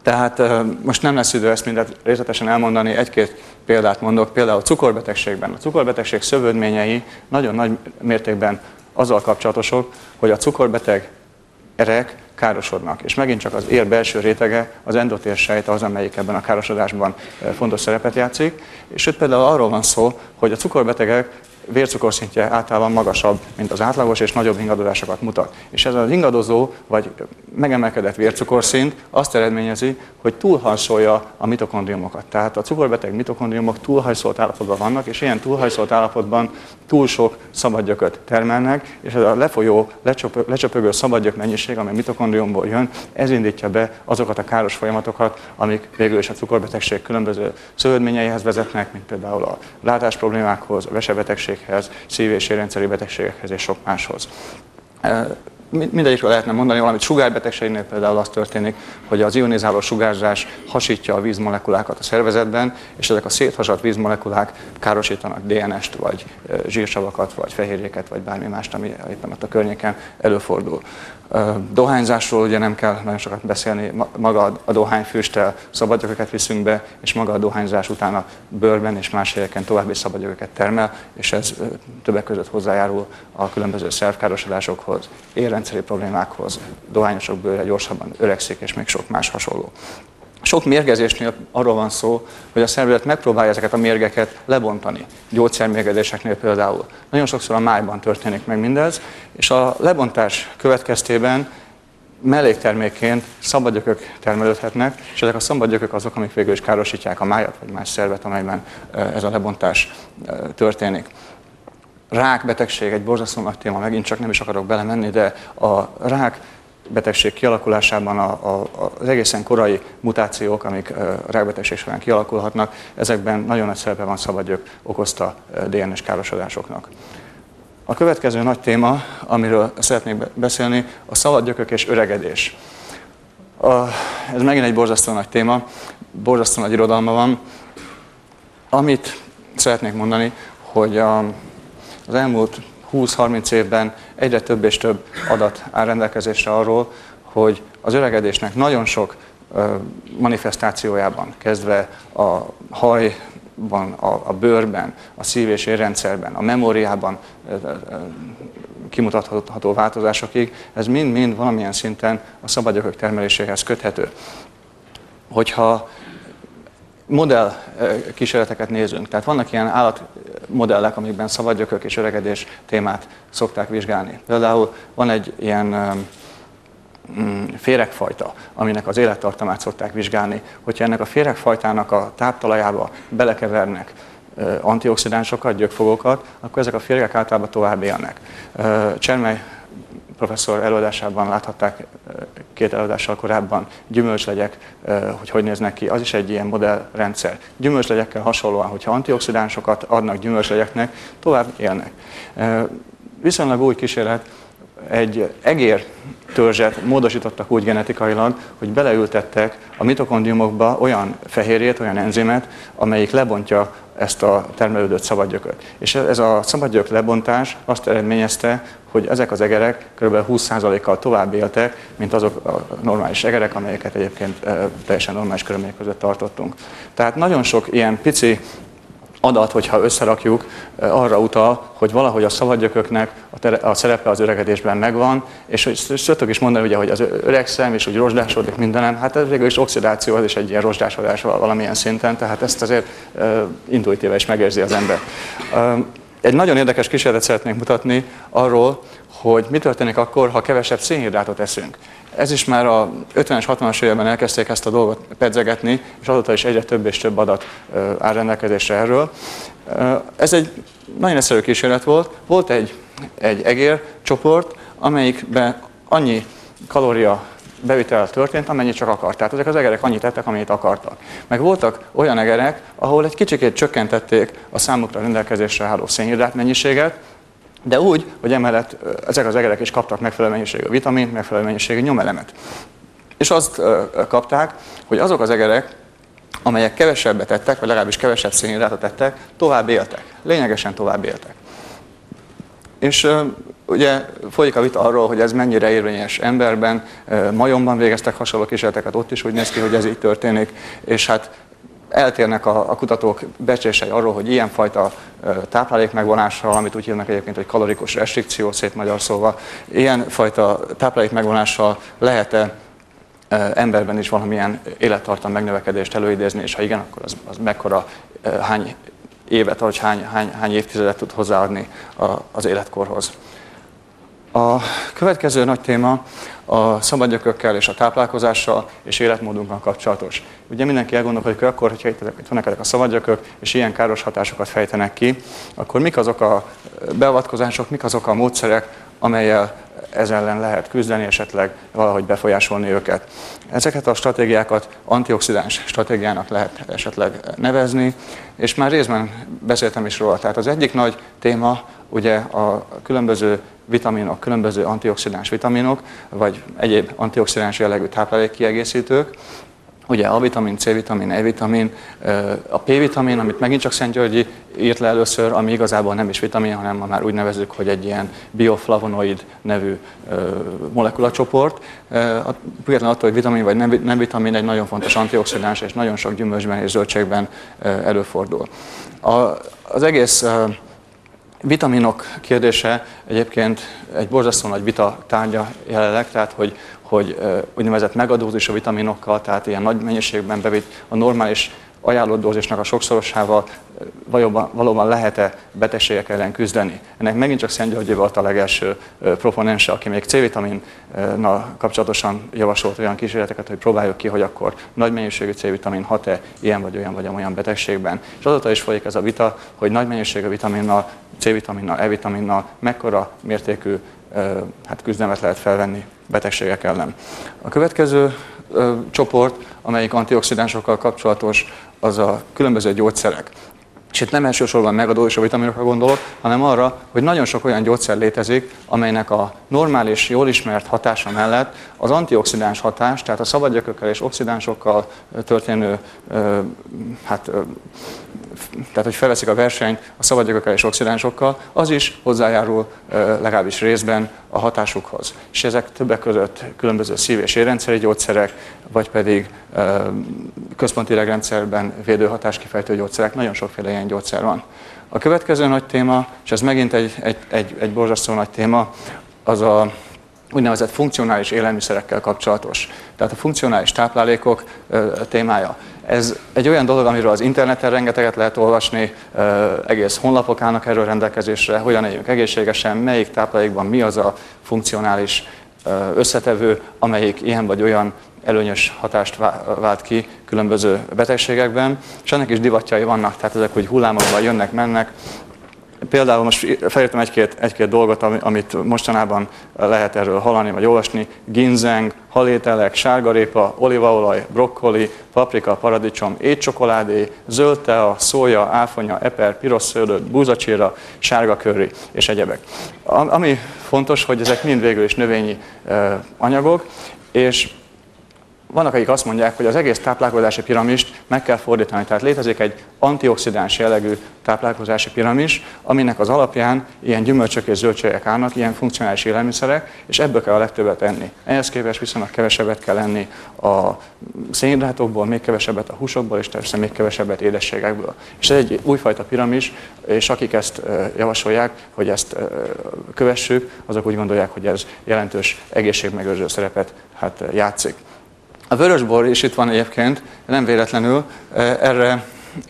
Tehát most nem lesz idő ezt mindet részletesen elmondani, egy-két példát mondok. Például a cukorbetegségben. A cukorbetegség szövődményei nagyon nagy mértékben azzal kapcsolatosok, hogy a cukorbeteg erek károsodnak. És megint csak az ér belső rétege, az endotérsejt az, amelyik ebben a károsodásban fontos szerepet játszik. És itt például arról van szó, hogy a cukorbetegek vércukorszintje általában magasabb, mint az átlagos, és nagyobb ingadozásokat mutat. És ez az ingadozó, vagy megemelkedett vércukorszint azt eredményezi, hogy túlhajszolja a mitokondriumokat. Tehát a cukorbeteg mitokondriumok túlhajszolt állapotban vannak, és ilyen túlhajszolt állapotban túl sok szabadgyököt termelnek, és ez a lefolyó, lecsöpögő szabadgyök mennyiség, ami a mitokondriumból jön, ez indítja be azokat a káros folyamatokat, amik végül is a cukorbetegség különböző szövődményeihez vezetnek, mint például a látásproblémákhoz, a vesebetegséghez, szív- és érrendszeri betegségekhez és sok máshoz. Mindegyikről lehetne mondani valamit. Sugárbetegségnél például az történik, hogy az ionizáló sugárzás hasítja a vízmolekulákat a szervezetben, és ezek a széthasadt vízmolekulák károsítanak dé en est, vagy zsírsavakat, vagy fehérjéket, vagy bármi mást, ami éppen ott a környéken előfordul. Dohányzásról ugye nem kell nagyon sokat beszélni, maga a dohányfüsttel szabadgyököket viszünk be, és maga a dohányzás után a bőrben és más helyeken további szabadgyököket termel, és ez többek között hozzájárul a különböző szervkárosodásokhoz, érrendszeri problémákhoz, dohányosok bőre gyorsabban öregszik, és még sok más hasonló. Sok mérgezésnél arról van szó, hogy a szervezet megpróbálja ezeket a mérgeket lebontani. Gyógyszermérgezéseknél például. Nagyon sokszor a májban történik meg mindez, és a lebontás következtében melléktermékként szabadgyökök termelődhetnek, és ezek a szabadgyökök azok, amik végül is károsítják a májat, vagy más szervet, amelyben ez a lebontás történik. Rákbetegség egy borzasztó nagy téma, megint csak nem is akarok belemenni, de a rák betegség kialakulásában a, a, az egészen korai mutációk, amik a rákbetegség során kialakulhatnak, ezekben nagyon nagy szerepe van szabadgyök okozta dé en es károsodásoknak. A következő nagy téma, amiről szeretnék beszélni, a szabadgyökök és öregedés. A, ez megint egy borzasztó nagy téma, borzasztó nagy irodalma van. Amit szeretnék mondani, hogy a, az elmúlt húsz-harminc évben egyre több és több adat áll rendelkezésre arról, hogy az öregedésnek nagyon sok manifestációjában, kezdve a hajban, a, a bőrben, a szív- és érrendszerben, a memóriában kimutatható változásokig, ez mind-mind valamilyen szinten a szabadgyökök termeléséhez köthető. Hogyha modell kísérleteket nézünk, tehát vannak ilyen állatmodellek, amikben szabadgyökök és öregedés témát szokták vizsgálni. Például van egy ilyen féregfajta, aminek az élettartamát szokták vizsgálni. Hogyha ennek a féregfajtának a táptalajába belekevernek antioxidánsokat, gyökfogókat, akkor ezek a férgek általában tovább élnek. Csermely professzor előadásában láthatták két előadással korábban gyümölcslegyek, hogy hogy néznek ki. Az is egy ilyen modellrendszer. Gyümölcslegyekkel hasonlóan, hogyha antioxidánsokat adnak gyümölcslegyeknek, tovább élnek. Viszonylag új kísérlet, egy egér törzset módosítottak úgy genetikailag, hogy beleültettek a mitokondriumokba olyan fehérjét, olyan enzimet, amelyik lebontja ezt a termelődött szabadgyököt. És ez a szabadgyök lebontás azt eredményezte, hogy ezek az egerek kb. húsz százalékkal tovább éltek, mint azok a normális egerek, amelyeket egyébként teljesen normális körülmények között tartottunk. Tehát nagyon sok ilyen pici adat, hogyha összerakjuk, arra utal, hogy valahogy a szabadgyököknek a szerepe az öregedésben megvan, és hogy szoktuk is mondani, ugye, hogy az öregszem, és úgy rozsdásodik mindenem, hát ez végül is oxidáció, az is egy ilyen rozsdásodás valamilyen szinten, tehát ezt azért uh, intuitíve is megérzi az ember. Uh, egy nagyon érdekes kísérletet szeretnék mutatni arról, hogy mi történik akkor, ha kevesebb szénhidrátot eszünk. Ez is már a ötvenes, hatvanas években elkezdték ezt a dolgot pedzegetni, és azóta is egyre több és több adat áll rendelkezésre erről. Ez egy nagyon egyszerű kísérlet volt. Volt egy, egy egércsoport, amelyikben annyi kalória bevitel történt, amennyit csak akart. Tehát ezek az egerek annyit ettek, amennyit akartak. Meg voltak olyan egerek, ahol egy kicsikét csökkentették a számukra rendelkezésre álló szénhidrát mennyiséget, de úgy, hogy emellett ezek az egerek is kaptak megfelelő mennyiségű vitamint, megfelelő mennyiségű nyomelemet. És azt kapták, hogy azok az egerek, amelyek kevesebbet ettek, vagy legalábbis kevesebb szénhidrátot ettek, tovább éltek. Lényegesen tovább éltek. És ugye folyik a vita arról, hogy ez mennyire érvényes emberben, majomban végeztek hasonló kísérleteket, ott is úgy néz ki, hogy ez így történik, és hát eltérnek a, a kutatók becslései arról, hogy ilyenfajta táplálékmegvonással, amit úgy hívnak egyébként, hogy kalorikus restrikció, szétmagyar szóval, ilyenfajta táplálékmegvonással lehet-e emberben is valamilyen élettartam megnövekedést előidézni, és ha igen, akkor az, az mekkora, hány évet, vagy hány, hány, hány évtizedet tud hozzáadni az életkorhoz. A következő nagy téma a szabadgyökökkel és a táplálkozással és életmódunkkal kapcsolatos. Ugye mindenki elgondolkodik, hogy akkor, hogyha itt, itt vannak ezek a szabadgyökök, és ilyen káros hatásokat fejtenek ki, akkor mik azok a beavatkozások, mik azok a módszerek, amellyel ez ellen lehet küzdeni, esetleg valahogy befolyásolni őket. Ezeket a stratégiákat antioxidáns stratégiának lehet esetleg nevezni, és már részben beszéltem is róla. Tehát az egyik nagy téma ugye a különböző vitaminok, különböző antioxidáns vitaminok, vagy egyéb antioxidáns jellegű táplálékkiegészítők. Ugye A-vitamin, C-vitamin, E-vitamin, a P-vitamin, amit megint csak Szent Györgyi írt le először, ami igazából nem is vitamin, hanem ma már úgy nevezzük, hogy egy ilyen bioflavonoid nevű molekulacsoport. Függetlenül attól, hogy vitamin vagy nem vitamin, egy nagyon fontos antioxidáns, és nagyon sok gyümölcsben és zöldségben előfordul. Az egész vitaminok kérdése egyébként egy borzasztó nagy vita tárgya jelenleg, tehát hogy, hogy úgynevezett megadózis a vitaminokkal, tehát ilyen nagy mennyiségben bevitt a normális ajánlott dózisnak a sokszorosával valóban, valóban lehet-e betegségek ellen küzdeni. Ennek megint csak Szent Györgyi volt a legelső proponense, aki még C-vitaminnal kapcsolatosan javasolt olyan kísérleteket, hogy próbáljuk ki, hogy akkor nagy mennyiségű C-vitamin hat-e ilyen vagy olyan vagy olyan betegségben. És azóta is folyik ez a vita, hogy nagy mennyiségű vitaminnal, C-vitaminnal, E-vitaminnal mekkora mértékű hát küzdelmet lehet felvenni betegségek ellen. A következő ö, csoport, amelyik antioxidánsokkal kapcsolatos, az a különböző gyógyszerek. És itt nem elsősorban megadózis a vitaminokra gondolok, hanem arra, hogy nagyon sok olyan gyógyszer létezik, amelynek a normális, jól ismert hatása mellett az antioxidáns hatás, tehát a szabadgyökökkel és oxidánsokkal történő, hát, tehát hogy felveszik a versenyt a szabadgyökökkel és oxidánsokkal, az is hozzájárul legalábbis részben a hatásukhoz. És ezek többek között különböző szív- és érrendszeri gyógyszerek, vagy pedig központi idegrendszerben védő hatáskifejtő gyógyszerek, nagyon sokféle ilyen gyógyszer van. A következő nagy téma, és ez megint egy, egy, egy, egy borzasztó nagy téma, az a úgynevezett funkcionális élelmiszerekkel kapcsolatos. Tehát a funkcionális táplálékok témája. Ez egy olyan dolog, amiről az interneten rengeteget lehet olvasni, egész honlapok állnak erről rendelkezésre, hogyan éljünk egészségesen, melyik táplálékban mi az a funkcionális összetevő, amelyik ilyen vagy olyan előnyös hatást vált ki különböző betegségekben, és ennek is divatjai vannak, tehát ezek úgy hullámokban jönnek, mennek. Például most felírtam egy-két, egy-két dolgot, amit mostanában lehet erről hallani vagy olvasni. Ginzeng, halételek, sárgarépa, olívaolaj, brokkoli, paprika, paradicsom, étcsokoládé, zöld tea, szója, áfonya, eper, piros szőlő, búzacsíra, sárga curry és egyebek. Ami fontos, hogy ezek mind végül is növényi anyagok, és vannak, akik azt mondják, hogy az egész táplálkozási piramist meg kell fordítani. Tehát létezik egy antioxidáns jellegű táplálkozási piramis, aminek az alapján ilyen gyümölcsök és zöldségek állnak, ilyen funkcionális élelmiszerek, és ebből kell a legtöbbet enni. Ehhez képest viszonylag kevesebbet kell enni a szénhidrátokból, még kevesebbet a húsokból, és természetesen még kevesebbet édességekből. És ez egy újfajta piramis, és akik ezt javasolják, hogy ezt kövessük, azok úgy gondolják, hogy ez jelentős egészségmegőrző szerepet hát játszik. A vörösbor is itt van egyébként, nem véletlenül, erre,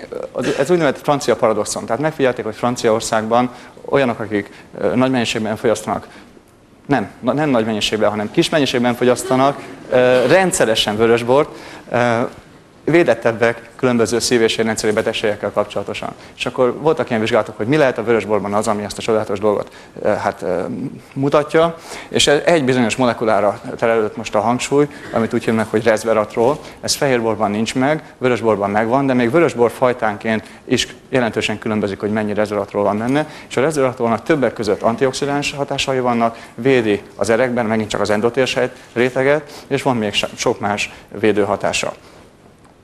ez úgynevezett francia paradoxon. Tehát megfigyelték, hogy Franciaországban olyanok, akik nagy mennyiségben fogyasztanak, nem, nem nagy mennyiségben, hanem kis mennyiségben fogyasztanak, rendszeresen vörösbort, védettebbek különböző szív- és érrendszeri betegségekkel kapcsolatosan. És akkor voltak ilyen vizsgálatok, hogy mi lehet a vörösborban az, ami ezt a csodálatos dolgot hát, mutatja, és egy bizonyos molekulára terelődött most a hangsúly, amit úgy hívnak, hogy resveratrol. Ez fehérborban nincs meg, vörösborban megvan, de még vörösbor fajtánként is jelentősen különbözik, hogy mennyi resveratrol van benne, és a resveratrolnak többek között antioxidáns hatásai vannak, védi az erekben, megint csak az endotérsejt réteget, és van még sok más védő hatása.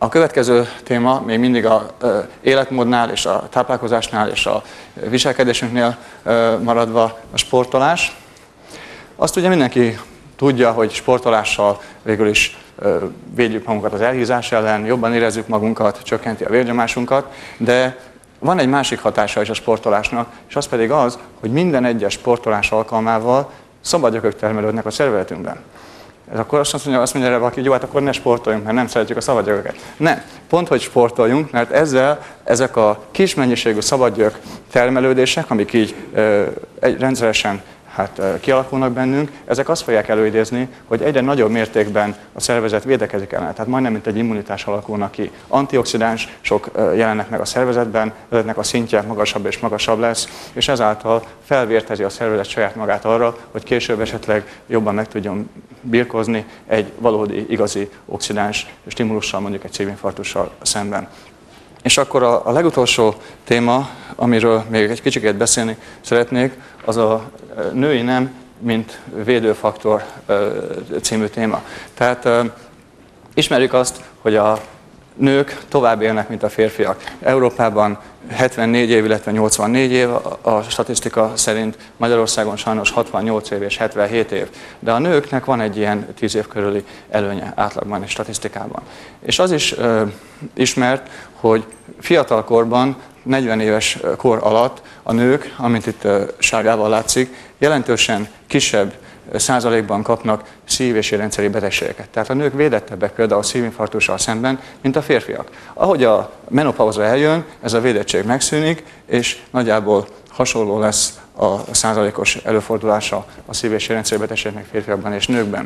A következő téma még mindig az életmódnál és a táplálkozásnál és a viselkedésünknél maradva a sportolás. Azt ugye mindenki tudja, hogy sportolással végül is védjük magunkat az elhízás ellen, jobban érezzük magunkat, csökkenti a vérnyomásunkat, de van egy másik hatása is a sportolásnak, és az pedig az, hogy minden egyes sportolás alkalmával szabadgyökök termelődnek a szervezetünkben. Ez akkor azt mondja, azt mondja erre valaki, hogy jó, hát akkor ne sportoljunk, mert nem szeretjük a szabadgyököket. Nem, pont, hogy sportoljunk, mert ezzel ezek a kis mennyiségű szabadgyök termelődések, amik így ö, egy rendszeresen hát, kialakulnak bennünk, ezek azt fogják előidézni, hogy egyre nagyobb mértékben a szervezet védekezik ellen. Tehát majdnem, mint egy immunitás alakulnak ki. Antioxidánsok jelennek meg a szervezetben, ezeknek a szintje magasabb és magasabb lesz, és ezáltal felvértezi a szervezet saját magát arra, hogy később esetleg jobban meg tudjon birkózni egy valódi, igazi oxidáns stimulussal, mondjuk egy szívinfarktussal szemben. És akkor a, a legutolsó téma, amiről még egy kicsit beszélni szeretnék, az a női nem, mint védőfaktor című téma. Tehát ismerjük azt, hogy a nők tovább élnek, mint a férfiak. Európában hetvennégy év, illetve nyolcvannégy év a statisztika szerint, Magyarországon sajnos hatvannyolc év és hetvenhét év. De a nőknek van egy ilyen tíz év körüli előnye átlagban és statisztikában. És az is ö, ismert, hogy fiatalkorban, negyven éves kor alatt a nők, amint itt sárgával látszik, jelentősen kisebb százalékban kapnak szív- és érrendszeri betegségeket. Tehát a nők védettebbek például a szívinfarktussal szemben, mint a férfiak. Ahogy a menopauza eljön, ez a védettség megszűnik, és nagyjából hasonló lesz a százalékos előfordulása a szív- és érrendszeri betegségeknek férfiakban és nőkben.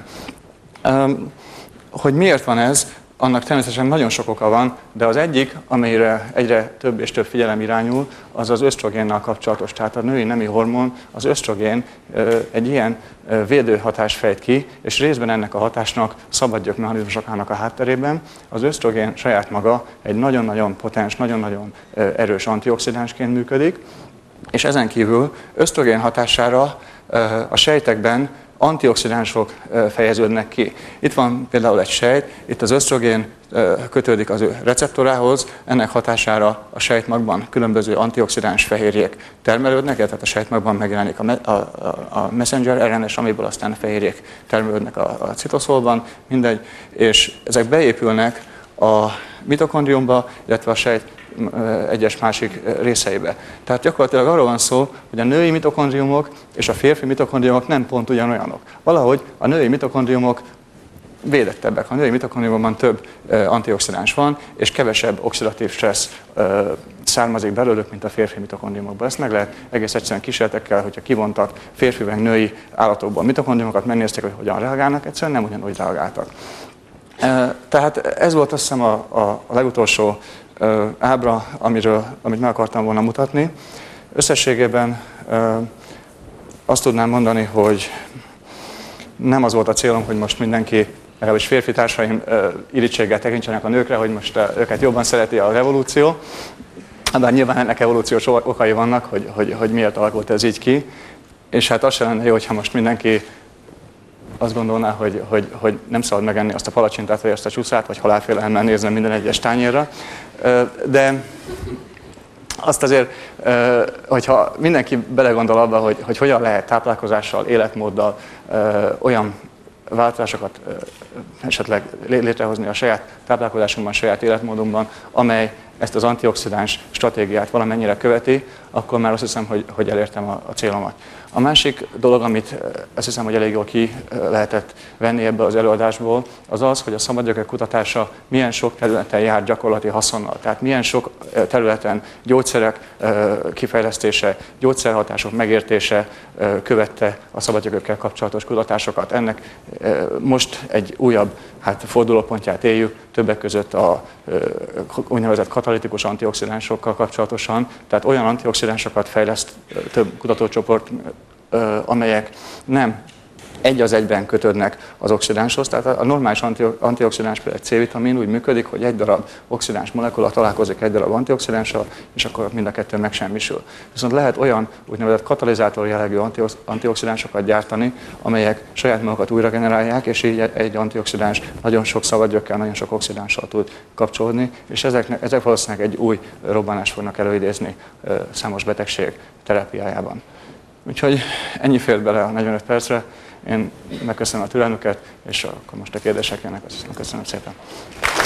Hogy miért van ez? Annak természetesen nagyon sok oka van, de az egyik, amelyre egyre több és több figyelem irányul, az az ösztrogénnal kapcsolatos. Tehát a női nemi hormon, az ösztrogén egy ilyen védőhatás fejt ki, és részben ennek a hatásnak szabadgyök mechanizmusok állnak a hátterében. Az ösztrogén saját maga egy nagyon-nagyon potens, nagyon-nagyon erős antioxidánsként működik, és ezen kívül ösztrogén hatására a sejtekben antioxidánsok fejeződnek ki. Itt van például egy sejt, itt az ösztrogén kötődik az ő receptorához, ennek hatására a sejtmagban különböző antioxidáns fehérjék termelődnek, tehát a sejtmagban megjelenik a, me, a, a messenger er en es, amiből aztán a fehérjék termelődnek a, a citoszolban, mindegy, és ezek beépülnek a mitokondriumba, illetve a sejt egyes másik részeibe. Tehát gyakorlatilag arról van szó, hogy a női mitokondriumok és a férfi mitokondriumok nem pont ugyanolyanok. Valahogy a női mitokondriumok védettebbek. A női mitokondriumokban több antioxidáns van, és kevesebb oxidatív stressz származik belőlük, mint a férfi mitokondriumokban. Ezt meg lehet egész egyszerűen kísérletekkel, hogyha kivontak férfi meg női állatokból mitokondriumokat, megnézték, hogy hogyan reagálnak, egyszerűen nem ugyanúgy reagáltak. Tehát ez volt azt hiszem a, a legutolsó ábra, amiről, amit meg akartam volna mutatni. Összességében azt tudnám mondani, hogy nem az volt a célom, hogy most mindenki, legalábbis férfi társaim irítséggel tekintsenek a nőkre, hogy most őket jobban szereti a revolúció. De nyilván ennek evolúciós okai vannak, hogy, hogy, hogy miért alakult ez így ki. És hát az sem lenne jó, hogyha most mindenki azt gondolná, hogy, hogy, hogy nem szabad megenni azt a palacsintát, vagy azt a csúszát, vagy halálfélelemmel nézni minden egyes tányérra. De azt azért, hogyha mindenki belegondol abba, hogy, hogy hogyan lehet táplálkozással, életmóddal olyan változásokat esetleg létrehozni a saját táplálkozásunkban, a saját életmódunkban, amely ezt az antioxidáns stratégiát valamennyire követi, akkor már azt hiszem, hogy, hogy elértem a, a célomat. A másik dolog, amit azt hiszem, hogy elég jól ki lehetett venni ebből az előadásból, az az, hogy a szabadgyökök kutatása milyen sok területen jár gyakorlati haszonnal. Tehát milyen sok területen gyógyszerek kifejlesztése, gyógyszerhatások megértése követte a szabadgyökökkel kapcsolatos kutatásokat. Ennek most egy újabb hát, fordulópontját éljük, többek között a úgynevezett katalitikus antioxidánsokkal kapcsolatosan, tehát olyan antioxidánsokat fejleszt több kutatócsoport, amelyek nem egy az egyben kötődnek az oxidánshoz, tehát a normális antioxidáns, például egy C-vitamin úgy működik, hogy egy darab oxidáns molekula találkozik egy darab antioxidánssal, és akkor mind a kettő megsemmisül. Viszont lehet olyan úgynevezett katalizátor jellegű antioxidánsokat gyártani, amelyek saját magukat újra generálják, és így egy antioxidáns nagyon sok szabadgyökkel, nagyon sok oxidánssal tud kapcsolódni, és ezek, ezek valószínűleg egy új robbanást fognak előidézni számos betegség terápiájában. Úgyhogy ennyi fér bele a negyvenöt percre. Én megköszönöm a türelmüket, és akkor most a kérdések jönnek, köszönöm szépen.